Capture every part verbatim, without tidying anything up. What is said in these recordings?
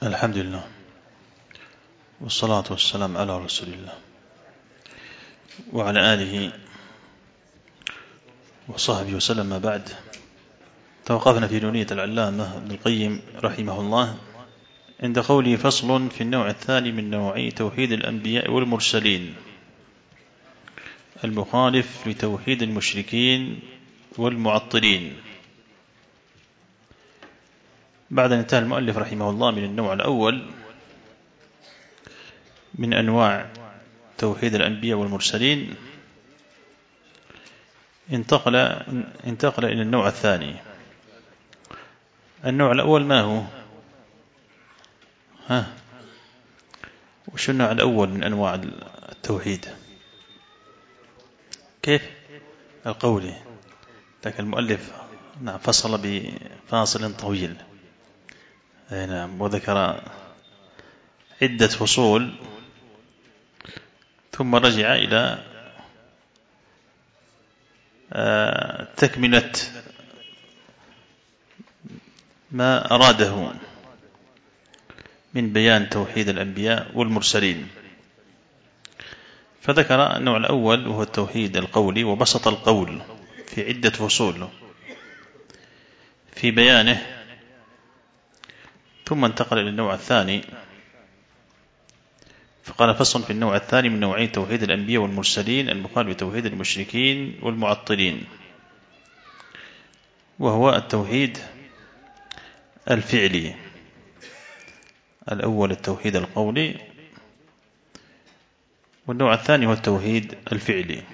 الحمد لله والصلاة والسلام على رسول الله وعلى آله وصحبه وسلم. ما بعد، توقفنا في نونية العلامة ابن القيم رحمه الله عند قوله: فصل في النوع الثاني من نوعي توحيد الأنبياء والمرسلين، المخالف لتوحيد المشركين والمعطلين. بعد أن انتهى المؤلف رحمه الله من النوع الأول من أنواع توحيد الأنبياء والمرسلين، انتقل انتقل إلى النوع الثاني. النوع الأول ما هو؟ ها وش النوع الأول من أنواع التوحيد؟ كيف؟ القولي. لكن المؤلف نعم فصل بفاصل طويل، نعم، وذكر عدة فصول ثم رجع إلى تكملة ما أراده من بيان توحيد الأنبياء والمرسلين. فذكر النوع الأول وهو التوحيد القولي، وبسط القول في عدة فصول في بيانه، ثم انتقل إلى النوع الثاني فقال: فصل في النوع الثاني من نوعي توحيد الأنبياء والمرسلين، المخالف لتوحيد المشركين والمعطلين، وهو التوحيد الفعلي. الأول التوحيد القولي، والنوع الثاني هو التوحيد الفعلي.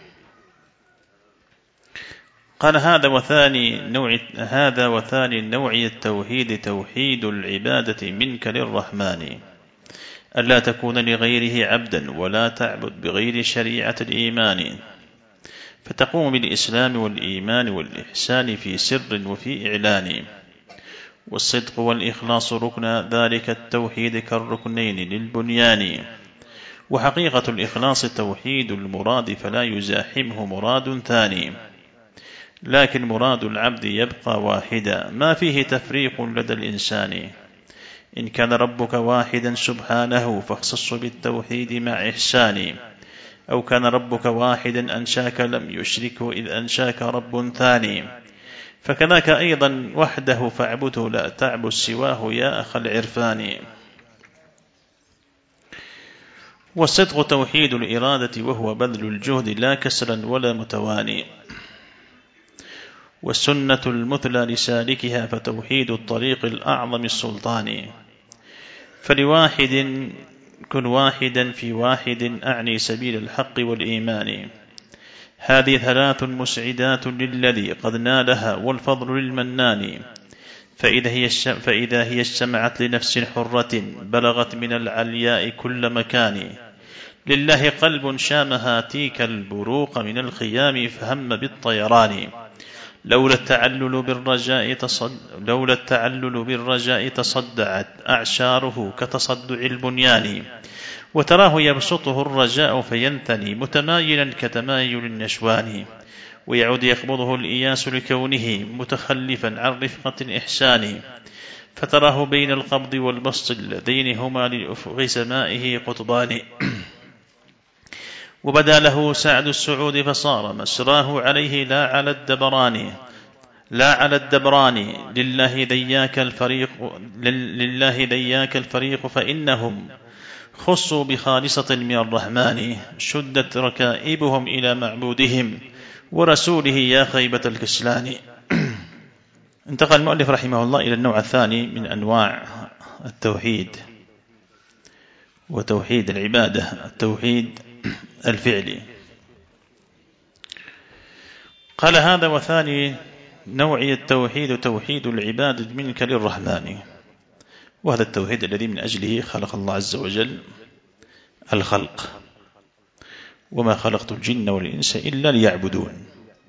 قال: هذا وثاني نوع هذا وثاني نوعي التوحيد توحيد العبادة منك للرحمن، ألا تكون لغيره عبدا ولا تعبد بغير شريعة الإيمان، فتقوم بالإسلام والإيمان والإحسان في سر وفي إعلان، والصدق والإخلاص ركن ذلك التوحيد كالركنين للبنيان، وحقيقة الإخلاص توحيد المراد فلا يزاحمه مراد ثاني، لكن مراد العبد يبقى واحدا ما فيه تفريق لدى الإنسان، إن كان ربك واحدا سبحانه فاخصصه بالتوحيد مع إحسان، أو كان ربك واحدا أنشاك لم يشركه إذ أنشاك رب ثاني، فكذاك أيضا وحده فاعبده لا تعبد سواه يا أخ العرفان. والصدق توحيد الإرادة وهو بذل الجهد لا كسلا ولا متواني، والسنة المثلى لسالكها فتوحيد الطريق الأعظم السلطان، فلواحد كن واحدا في واحد أعني سبيل الحق والإيمان، هذه ثلاث مسعدات للذي قد نالها والفضل للمنان، فإذا هي, فإذا هي اجتمعت لنفس حرة بلغت من العلياء كل مكان، لله قلب شامها تيك البروق من الخيام فهم بالطيران، لولا التعلل بالرجاء تصد لولا التعلل بالرجاء تصدعت أعشاره كتصدع البنيان، وتراه يبسطه الرجاء فينثني متمايلا كتمايل النشوان، ويعود يقبضه الإياس لكونه متخلفا عن رفقة الإحسان، فتراه بين القبض والبسط اللذين هما للأفق سمائه قطبان، وبدا له سعد السعود فصار مسراه عليه لا على الدبران لا على الدبران لله ذياك الفريق لله ذياك الفريق فإنهم خصوا بخالصة من الرحمن، شدت ركائبهم إلى معبودهم ورسوله يا خيبة الكسلان. انتقل المؤلف رحمه الله إلى النوع الثاني من أنواع التوحيد، وتوحيد العبادة، التوحيد الفعلي. قال: هذا وثاني نوعي التوحيد توحيد العبادة منك للرحمن، وهذا التوحيد الذي من أجله خلق الله عز وجل الخلق، وما خلقت الجن والإنس إلا ليعبدون.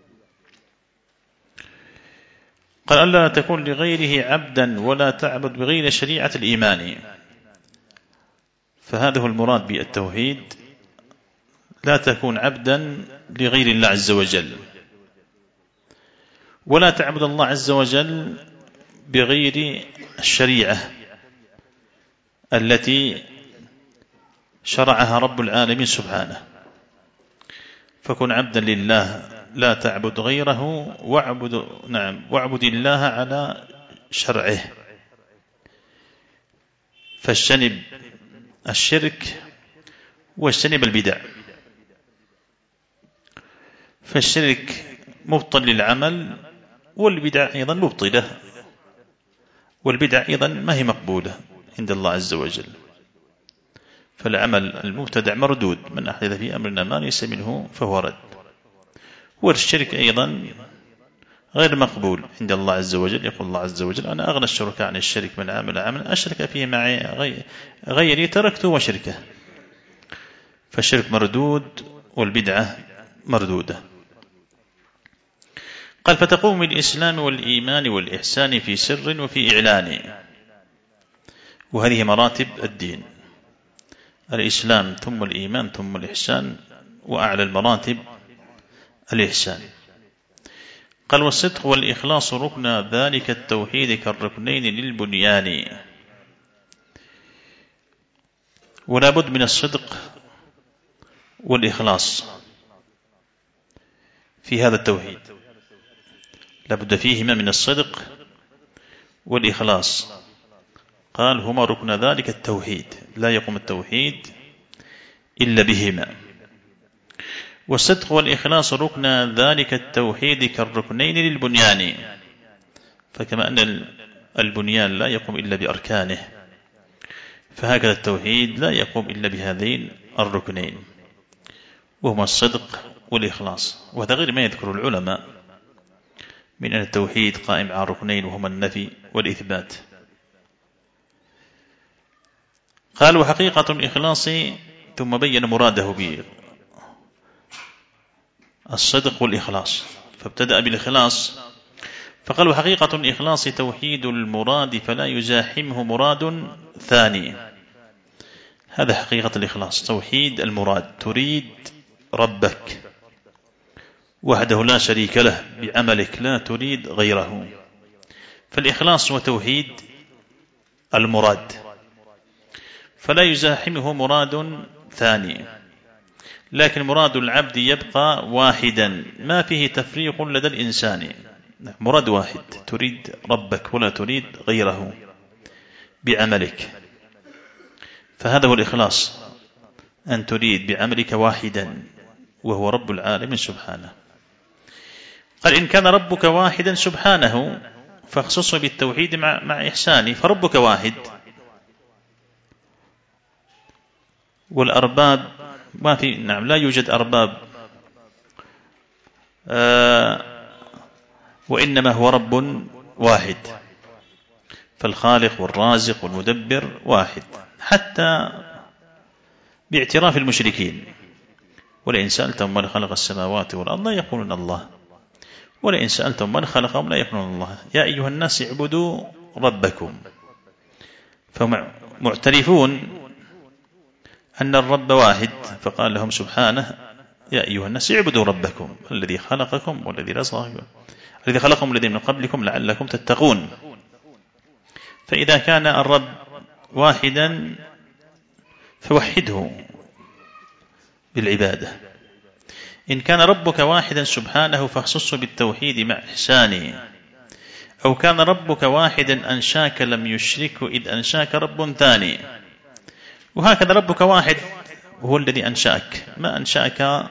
قال: ألا تكون لغيره عبدا ولا تعبد بغير شريعة الإيمان، فهذا هو المراد بالتوحيد، لا تكون عبدا لغير الله عز وجل، ولا تعبد الله عز وجل بغير الشريعة، التي شرعها رب العالمين سبحانه. فكن عبدا لله لا تعبد غيره، واعبد نعم واعبد الله على شرعه. فاجتنب الشرك واجتنب البدع. فالشرك مبطل للعمل، والبدع أيضا مبطلة، والبدع أيضا ما هي مقبولة عند الله عز وجل. فالعمل المبتدع مردود، من أحدث في أمرنا ما ليس منه فهو رد. والشرك أيضا غير مقبول عند الله عز وجل. يقول الله عز وجل: أنا أغنى الشركاء عن الشرك من عمل عملا أشرك فيه معي غيري تركته وشركه. فالشرك مردود والبدعة مردودة. قال: فتقوم بالإسلام والإيمان والإحسان في سر وفي إعلان. وهذه مراتب الدين: الإسلام ثم الإيمان ثم الإحسان، وأعلى المراتب الإحسان. قال: والصدق والإخلاص ركن ذلك التوحيد كالركنين للبنيان. ولا بد من الصدق والإخلاص في هذا التوحيد، لا بد فيهما من الصدق والإخلاص. قال: هما ركن ذلك التوحيد، لا يقوم التوحيد إلا بهما. والصدق والإخلاص ركن ذلك التوحيد كالركنين للبنيان. فكما أن البنيان لا يقوم إلا بأركانه، فهكذا التوحيد لا يقوم إلا بهذين الركنين، وهما الصدق والإخلاص. وهذا غير ما يذكر العلماء من أن التوحيد قائم على ركنين، وهما النفي والإثبات. قال: وحقيقة الإخلاص، ثم بين مراده بالصدق والإخلاص، فابتدأ بالإخلاص فقال: وحقيقة الإخلاص توحيد المراد فلا يزاحمه مراد ثاني. هذا حقيقة الإخلاص، توحيد المراد، تريد ربك وحده لا شريك له بعملك، لا تريد غيره. فالإخلاص هو توحيد المراد، فلا يزاحمه مراد ثاني. لكن مراد العبد يبقى واحدا، ما فيه تفريق لدى الإنسان. مراد واحد، تريد ربك ولا تريد غيره بعملك. فهذا هو الإخلاص، أن تريد بعملك واحدا وهو رب العالمين سبحانه. قال: إن كان ربك واحدا سبحانه فاخصصه بالتوحيد مع, مع إحسانه. فربك واحد، والأرباب ما في نعم لا يوجد أرباب، آه وإنما هو رب واحد. فالخالق والرازق والمدبر واحد، حتى باعتراف المشركين. ولئن سألتم من خلق السماوات والأرض لا يقولون الله، ولئن سألتم من خلقهم لا يقولون الله. يا أيها الناس اعبدوا ربكم. فمعترفون أن الرب واحد، فقال لهم سبحانه: يا أيها الناس اعبدوا ربكم الذي خلقكم والذي رزقكم الذي خلقكم الذي من قبلكم لعلكم تتقون. فإذا كان الرب واحدا فوحده بالعبادة. إن كان ربك واحدا سبحانه فاخصصه بالتوحيد مع إحسانه. أو كان ربك واحدا أنشاك لم يشركه إذ أنشاك رب ثاني. وهكذا ربك واحد هو الذي أنشأك، ما أنشأك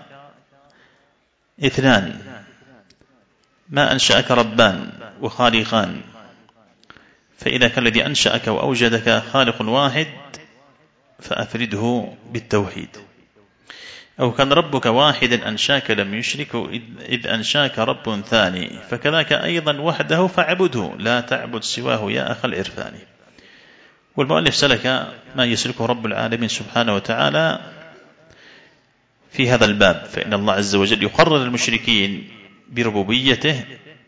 اثنان، ما أنشأك ربان وخالقان. فإذا كان الذي أنشأك وأوجدك خالق واحد فأفرده بالتوحيد. أو كان ربك واحدا أنشاك لم يشركه إذ أنشاك رب ثاني، فكذاك أيضا وحده فاعبده لا تعبد سواه يا أخ العرفان. والمؤلف سلك ما يسلكه رب العالمين سبحانه وتعالى في هذا الباب. فإن الله عز وجل يقرر المشركين بربوبيته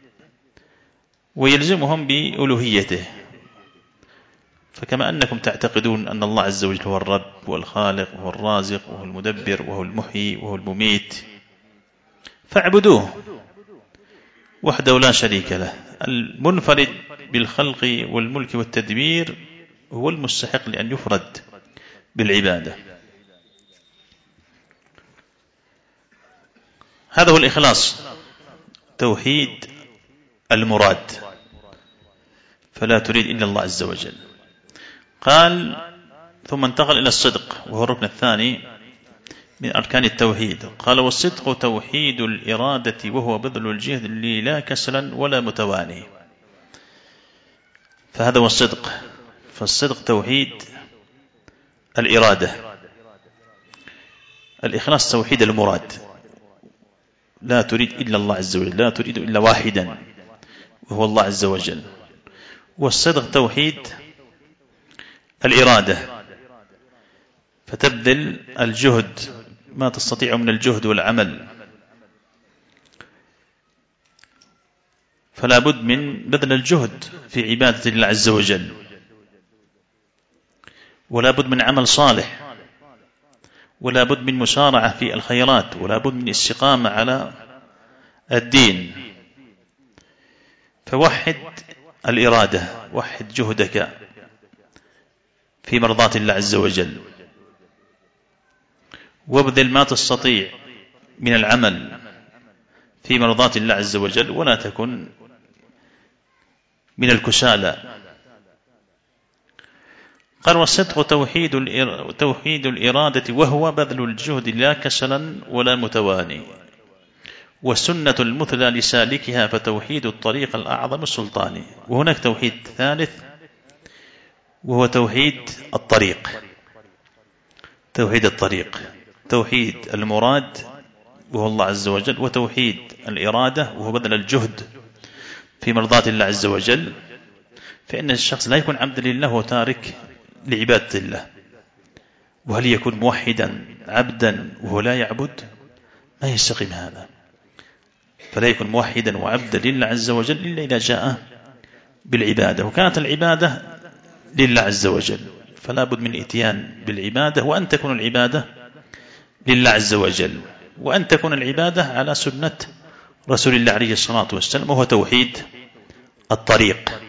ويلزمهم بألوهيته. فكما أنكم تعتقدون أن الله عز وجل هو الرب والخالق وهو الرازق وهو المدبر وهو المحيي وهو المميت، فاعبدوه وحده لا شريك له، المنفرد بالخلق والملك والتدبير هو المستحق لأن يفرد بالعبادة. هذا هو الإخلاص، توحيد المراد، فلا تريد إلا الله عز وجل. قال ثم انتقل إلى الصدق، وهو الركن الثاني من أركان التوحيد. قال والصدق توحيد الإرادة وهو بذل الجهد لا كسلا ولا متواني. فهذا هو الصدق، فالصدق توحيد الإرادة، الإخلاص توحيد المراد، لا تريد إلا الله عز وجل، لا تريد إلا واحدا وهو الله عز وجل. والصدق توحيد الإرادة، فتبذل الجهد ما تستطيع من الجهد والعمل، فلا بد من بذل الجهد في عبادة الله عز وجل، ولا بد من عمل صالح، ولا بد من مسارعة في الخيرات، ولا بد من استقامة على الدين. فوحد الإرادة، وحد جهدك في مرضاة الله عز وجل، وابذل ما تستطيع من العمل في مرضاة الله عز وجل، ولا تكن من الكسالى. قال والصدق توحيد توحيد الإرادة وهو بذل الجهد لا كسلا ولا متواني. والسنة المثلى لسالكها فتوحيد الطريق الأعظم السلطاني. وهناك توحيد ثالث وهو توحيد الطريق، توحيد الطريق، توحيد المراد وهو الله عز وجل، وتوحيد الإرادة وهو بذل الجهد في مرضاة الله عز وجل. فإن الشخص لا يكون عبدا لله وتارك لعبادة الله. وهل يكون موحدا عبدا وهو لا يعبد؟ ما يستقيم هذا. فلا يكون موحدا وعبدا لله عز وجل إلا إذا جاء بالعبادة، وكانت العبادة لله عز وجل، فلا بد من الاتيان بالعبادة، وأن تكون العبادة لله عز وجل، وأن تكون العبادة على سنة رسول الله عليه الصلاة والسلام، وهو توحيد الطريق.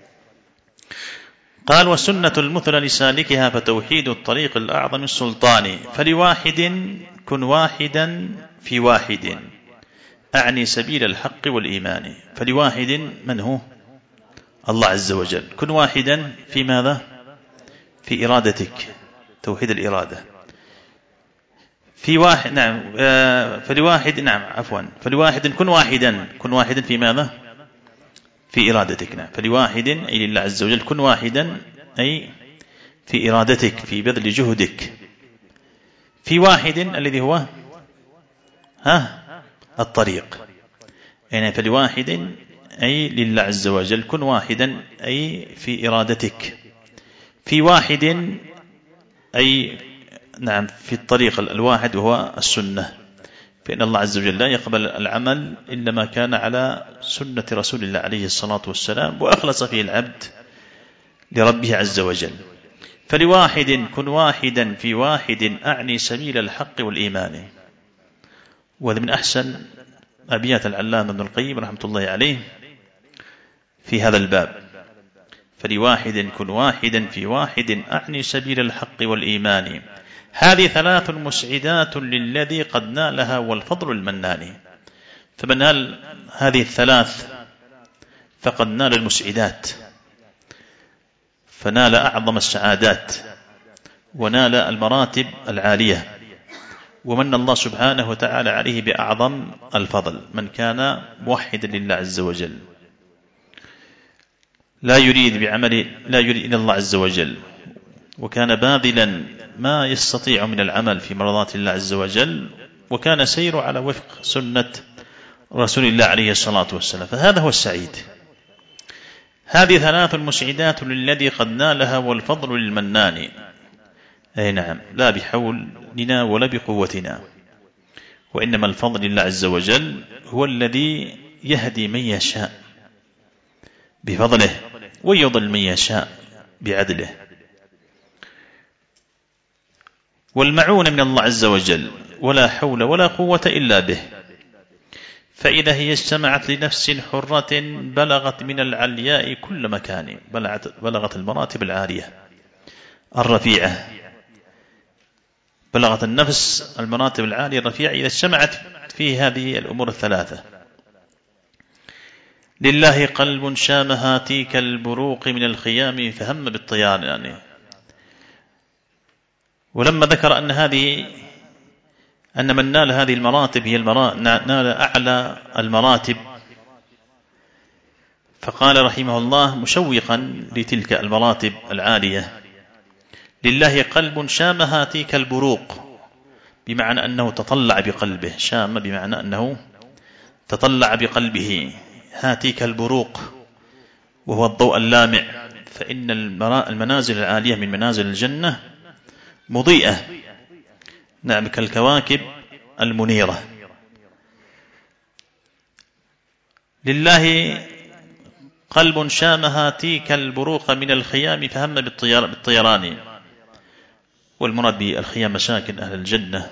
قال والسنة المثلى لسالكها فتوحيد الطريق الأعظم السلطاني. فلواحد كن واحدا في واحد، أعني سبيل الحق والإيمان. فلواحد من هو؟ الله عز وجل. كن واحدا في ماذا؟ في إرادتك، توحيد الإرادة. في واحد نعم آه فلواحد نعم عفوا فلواحد كن واحدا، كن واحدا في ماذا؟ في إرادتك. نعم فلواحد أي لله عز وجل، كن واحدا أي في إرادتك، في بذل جهدك. في واحد الذي هو ها الطريق، يعني فلواحد أي لله عز وجل، كن واحدا أي في إرادتك. في واحد أي نعم في الطريق الواحد وهو السنة، فإن الله عز وجل لا يقبل العمل إلا ما كان على سنة رسول الله عليه الصلاة والسلام، وأخلص فيه العبد لربه عز وجل. فلواحد كن واحدا في واحد، أعني سبيل الحق والإيمان. وهذا من أحسن أبيات العلامة ابن القيم رحمة الله عليه في هذا الباب. فلواحد كن واحدا في واحد، أعني سبيل الحق والإيمان. هذه ثلاث مسعدات للذي قد نالها والفضل المنان. فمن نال هذه الثلاث فقد نال المسعدات، فنال أعظم السعادات، ونال المراتب العالية، ومن الله سبحانه وتعالى عليه بأعظم الفضل. من كان موحدا لله عز وجل، لا يريد بعمله لا يريد إلا الله عز وجل، وكان باذلا ما يستطيع من العمل في مرضات الله عز وجل، وكان سير على وفق سنة رسول الله عليه الصلاة والسلام، فهذا هو السعيد. هذه ثلاث مسعدات للذي قد نالها والفضل للمنان. أي نعم، لا بحولنا ولا بقوتنا، وإنما الفضل لله عز وجل، هو الذي يهدي من يشاء بفضله ويضل من يشاء بعدله. والمعون من الله عز وجل، ولا حول ولا قوة إلا به. فإذا هي اجتمعت لنفس حرة بلغت من العلياء كل مكان، بلغت المراتب العالية. الرفيعة. بلغت النفس المراتب العالية الرفيعة إذا اجتمعت في هذه الأمور الثلاثة. لله قلب شام هاتيك البروق من الخيام فهم بالطيان يعني. ولما ذكر أن هذه أن من نال هذه المراتب هي المرا... نال أعلى المراتب، فقال رحمه الله مشوقا لتلك المراتب العالية: لله قلب شام هاتيك البروق، بمعنى أنه تطلع بقلبه، شام بمعنى أنه تطلع بقلبه، هاتيك البروق وهو الضوء اللامع، فإن المنازل العالية من منازل الجنة مضيئة، نعم، كالكواكب المنيرة. لله قلب شام هاتيك البروق من الخيام فهم بالطيران، والمراد بالخيام مساكن أهل الجنة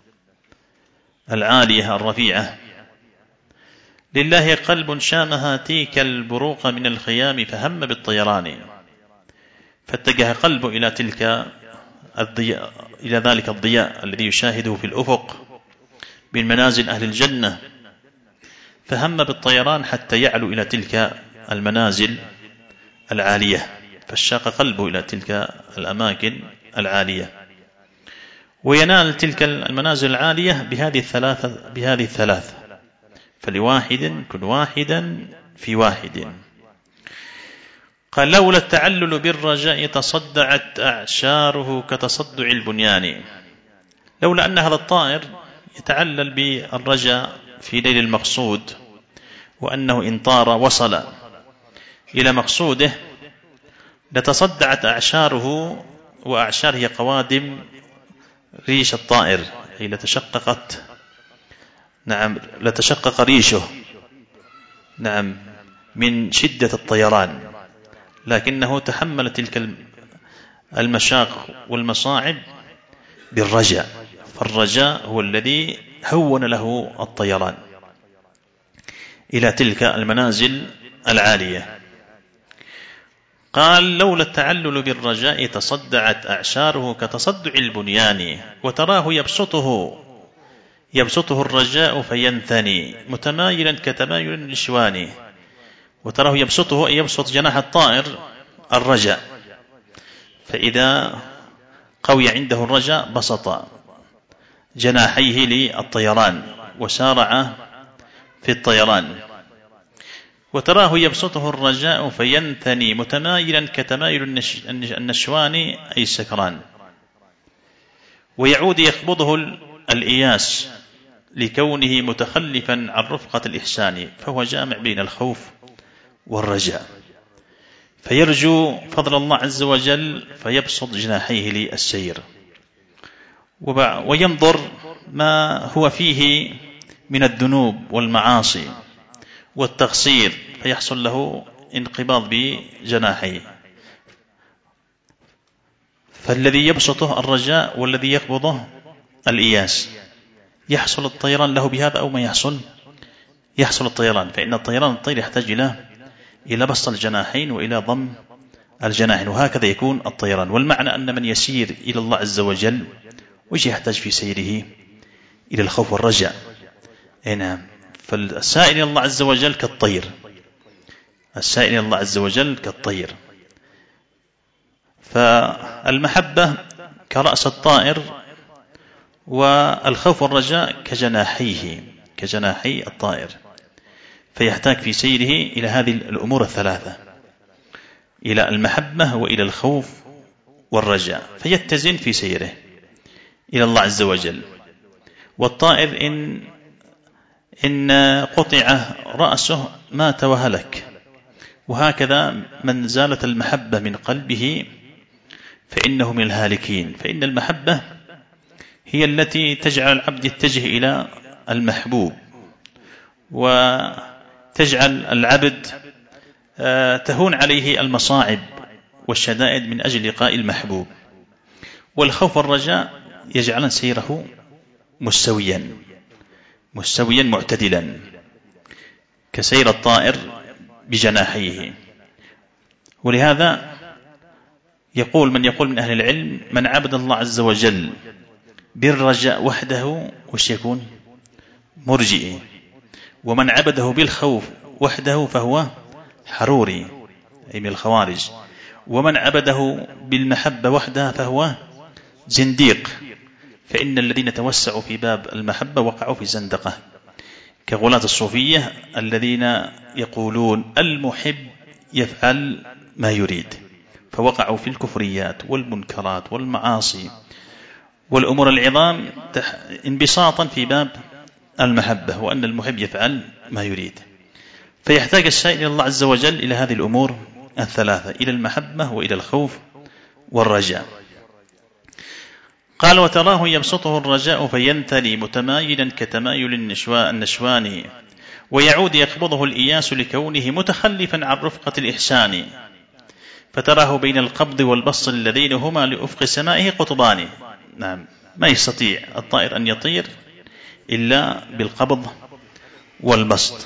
العالية الرفيعة. لله قلب شام هاتيك البروق من الخيام فهم بالطيران، فاتجه قلبه إلى تلك الضياء، إلى ذلك الضياء الذي يشاهده في الأفق من منازل أهل الجنة، فهم بالطيران حتى يعلو إلى تلك المنازل العالية، فاشتاق قلبه إلى تلك الأماكن العالية، وينال تلك المنازل العالية بهذه الثلاثة بهذه الثلاثة فلواحد كن واحدا في واحد. قال: لولا التعلل بالرجاء تصدعت أعشاره كتصدع البنيان. لولا أن هذا الطائر يتعلل بالرجاء في نيل المقصود، وأنه إن طار وصل إلى مقصوده، لتصدعت أعشاره، وأعشار هي قوادم ريش الطائر، أي لتشققت، نعم، لتشقق ريشه، نعم، من شدة الطيران، لكنه تحمل تلك المشاق والمصاعب بالرجاء، فالرجاء هو الذي هون له الطيران إلى تلك المنازل العالية. قال: لولا التعلل بالرجاء تصدعت أعشاره كتصدع البنيان، وتراه يبسطه يبسطه الرجاء فينثني متمايلا كتمايل النشوان. وتراه يبسطه أي يبسط جناح الطائر الرجاء، فإذا قوي عنده الرجاء بسط جناحيه للطيران وسارع في الطيران. وتراه يبسطه الرجاء فينثني متمايلا كتمايل النشوان أي السكران. ويعود يقبضه الإياس لكونه متخلفا عن رفقة الإحسان، فهو جامع بين الخوف والرجاء، فيرجو فضل الله عز وجل فيبسط جناحيه للسير، وينظر ما هو فيه من الذنوب والمعاصي والتقصير، فيحصل له انقباض بجناحيه. فالذي يبسطه الرجاء والذي يقبضه الإياس. يحصل الطيران له بهذا أو ما يحصل يحصل الطيران، فإن الطيران الطير يحتاج إلى إلى بسط الجناحين وإلى ضم الجناحين، وهكذا يكون الطيران. والمعنى أن من يسير إلى الله عز وجل وش يحتاج في سيره؟ إلى الخوف والرجاء. نعم، فالسائل إلى الله عز وجل كالطير، السائل إلى الله عز وجل كالطير. فالمحبة كرأس الطائر، والخوف والرجاء كجناحيه كجناحي الطائر، فيحتاج في سيره إلى هذه الأمور الثلاثة، إلى المحبة وإلى الخوف والرجاء، فيتزن في سيره إلى الله عز وجل. والطائر إن إن قطع رأسه مات وهلك، وهكذا من زالت المحبة من قلبه فإنه من الهالكين. فإن المحبة هي التي تجعل العبد يتجه إلى المحبوب، وتجعل العبد تهون عليه المصاعب والشدائد من أجل لقاء المحبوب. والخوف والرجاء يجعل سيره مستويا مستويا معتدلا كسير الطائر بجناحيه. ولهذا يقول من يقول من أهل العلم من عبد الله عز وجل بالرجاء وحده وش يكون؟ مرجئي. ومن عبده بالخوف وحده فهو حروري، أي من الخوارج. ومن عبده بالمحبة وحدها فهو زنديق، فإن الذين توسعوا في باب المحبة وقعوا في زندقة، كغلاة الصوفية الذين يقولون المحب يفعل ما يريد، فوقعوا في الكفريات والمنكرات والمعاصي والأمور العظام انبساطا في باب المحبة، وأن المحب يفعل ما يريد. فيحتاج السائل إلى الله عز وجل إلى هذه الأمور الثلاثة، إلى المحبة وإلى الخوف والرجاء. قال وتراه يبسطه الرجاء فينثني متمايلا كتمايل النشوان، ويعود يقبضه الإياس لكونه متخلفا عن رفقة الإحسان، فتراه بين القبض والبسط اللذين هما لأفق سمائه قطبان. نعم، ما يستطيع الطائر أن يطير إلا بالقبض والبسط.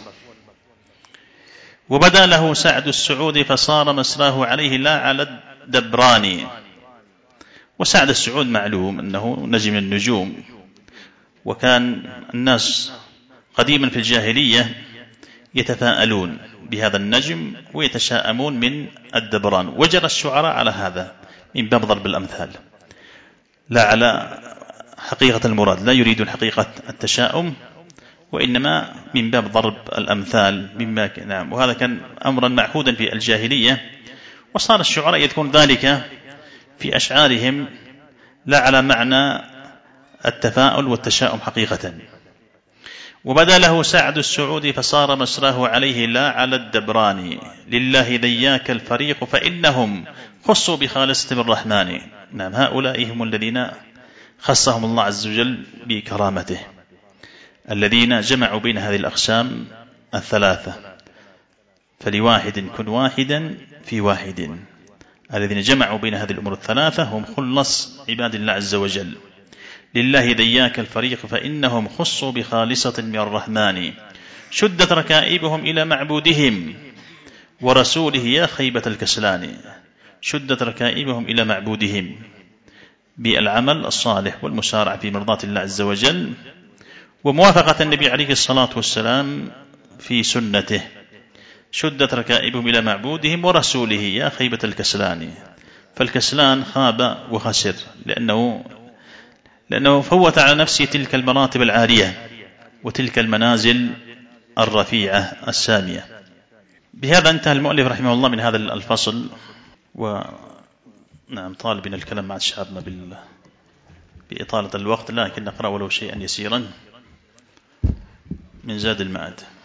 وبدا له سعد السعود فصار مسراه عليه لا على الدبران. وسعد السعود معلوم أنه نجم النجوم، وكان الناس قديما في الجاهلية يتفاءلون بهذا النجم ويتشاءمون من الدبران، وجرى الشعراء على هذا من باب ضرب الأمثال، لا على حقيقة المراد، لا يريدون حقيقة التشاؤم، وإنما من باب ضرب الأمثال مما نعم. وهذا كان أمرا معهودا في الجاهلية، وصار الشعراء يذكرون ذلك في أشعارهم لا على معنى التفاؤل والتشاؤم حقيقة. وبدا له سعد السعود فصار مسراه عليه لا على الدبران، لله ذياك الفريق فإنهم خصوا بخالصة الرحمن. نعم، هؤلاء هم الذين خصهم الله عز وجل بكرامته، الذين جمعوا بين هذه الأقسام الثلاثة، فلواحد كن واحدا في واحد. الذين جمعوا بين هذه الأمور الثلاثة هم خلص عباد الله عز وجل. لله ذياك الفريق فإنهم خصوا بخالصة من الرحمن، شدت ركائبهم إلى معبودهم ورسوله يا خيبة الكسلان. شدت ركائبهم إلى معبودهم بالعمل الصالح والمسارعة في مرضاة الله عز وجل، وموافقة النبي عليه الصلاة والسلام في سنته. شدت ركائبهم إلى معبودهم ورسوله يا خيبة الكسلان. فالكسلان خاب وخسر، لأنه لأنه فوت على نفسه تلك المراتب العالية وتلك المنازل الرفيعة السامية. بهذا انتهى المؤلف رحمه الله من هذا الفصل. ونعم، طالبنا الكلام مع شعبنا بال... بإطالة الوقت، لكن نقرأ ولو شيئا يسيرا من زاد المعاد.